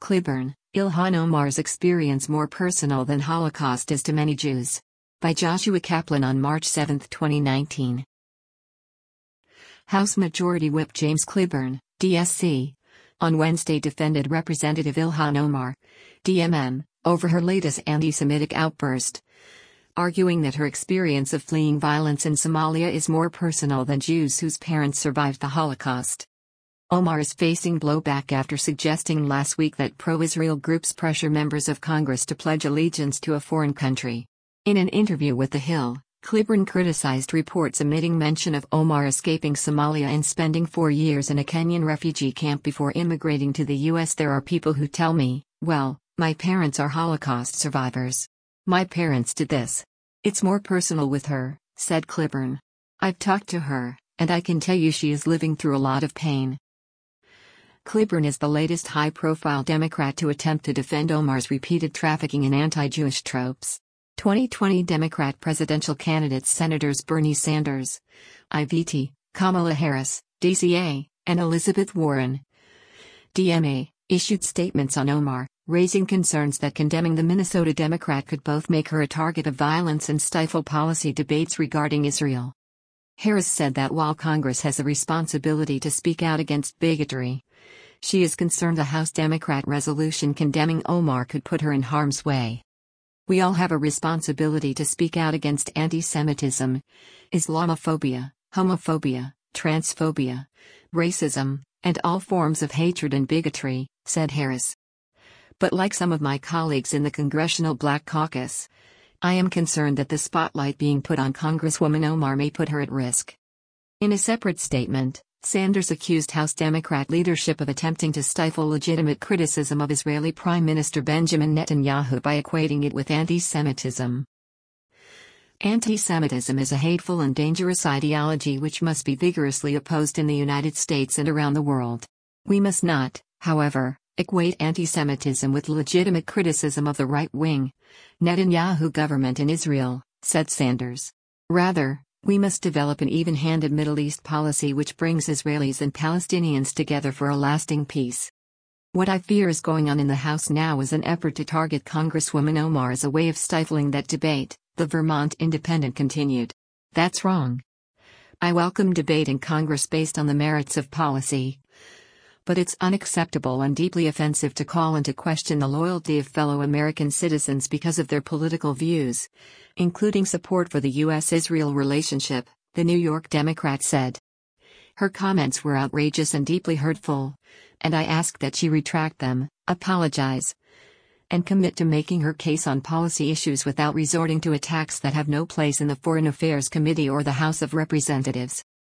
Clyburn, Ilhan Omar's experience more personal than Holocaust is to many Jews. By Joshua Kaplan on March 7, 2019. House Majority Whip James Clyburn, DSC, on Wednesday defended Representative Ilhan Omar, DMM, over her latest anti-Semitic outburst, arguing that her experience of fleeing violence in Somalia is more personal than Jews whose parents survived the Holocaust. Omar is facing blowback after suggesting last week that pro-Israel groups pressure members of Congress to pledge allegiance to a foreign country. In an interview with The Hill, Clyburn criticized reports omitting mention of Omar escaping Somalia and spending 4 years in a Kenyan refugee camp before immigrating to the U.S. There are people who tell me, well, my parents are Holocaust survivors. My parents did this. It's more personal with her, said Clyburn. I've talked to her, and I can tell you she is living through a lot of pain. Clyburn is the latest high-profile Democrat to attempt to defend Omar's repeated trafficking in anti-Jewish tropes. 2020 Democrat presidential candidates Senators Bernie Sanders, IVT, Kamala Harris, DCA, and Elizabeth Warren, DMA, issued statements on Omar, raising concerns that condemning the Minnesota Democrat could both make her a target of violence and stifle policy debates regarding Israel. Harris said that while Congress has a responsibility to speak out against bigotry, she is concerned a House Democrat resolution condemning Omar could put her in harm's way. We all have a responsibility to speak out against anti-Semitism, Islamophobia, homophobia, transphobia, racism, and all forms of hatred and bigotry, said Harris. But like some of my colleagues in the Congressional Black Caucus, I am concerned that the spotlight being put on Congresswoman Omar may put her at risk. In a separate statement, Sanders accused House Democrat leadership of attempting to stifle legitimate criticism of Israeli Prime Minister Benjamin Netanyahu by equating it with anti-Semitism. Anti-Semitism is a hateful and dangerous ideology which must be vigorously opposed in the United States and around the world. We must not, however, equate anti-Semitism with legitimate criticism of the right-wing Netanyahu government in Israel, said Sanders. Rather, we must develop an even-handed Middle East policy which brings Israelis and Palestinians together for a lasting peace. What I fear is going on in the House now is an effort to target Congresswoman Omar as a way of stifling that debate, the Vermont Independent continued. That's wrong. I welcome debate in Congress based on the merits of policy. But it's unacceptable and deeply offensive to call into question the loyalty of fellow American citizens because of their political views, including support for the U.S.-Israel relationship, the New York Democrat said. Her comments were outrageous and deeply hurtful, and I ask that she retract them, apologize, and commit to making her case on policy issues without resorting to attacks that have no place in the Foreign Affairs Committee or the House of Representatives.